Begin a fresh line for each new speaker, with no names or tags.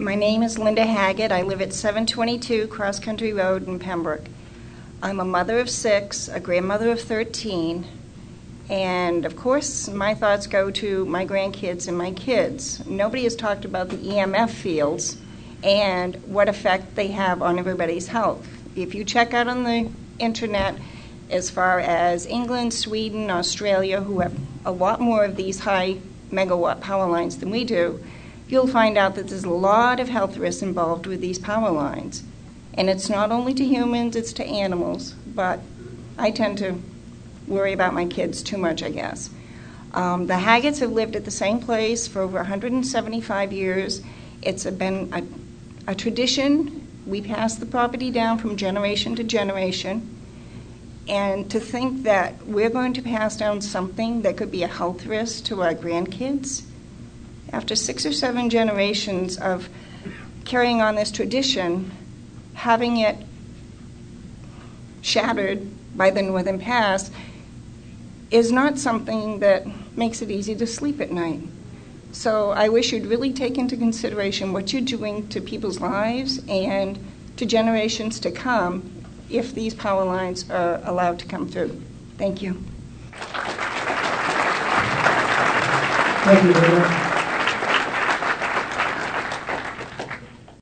My name is Linda Haggett. I live at 722 Cross Country Road in Pembroke. I'm a mother of 6, a grandmother of 13, and of course my thoughts go to my grandkids and my kids. Nobody has talked about the EMF fields and what effect they have on everybody's health. If you check out on the internet, as far as England, Sweden, Australia, who have a lot more of these high megawatt power lines than we do, you'll find out that there's a lot of health risks involved with these power lines. And it's not only to humans, it's to animals, but I tend to worry about my kids too much, I guess. The Haggets have lived at the same place for over 175 years. It's been a tradition. We pass the property down from generation to generation. And to think that we're going to pass down something that could be a health risk to our grandkids, after 6 or 7 generations of carrying on this tradition, having it shattered by the Northern Pass is not something that makes it easy to sleep at night. So I wish you'd really take into consideration what you're doing to people's lives and to generations to come if these power lines are allowed to come through. Thank you.
Thank you, Linda.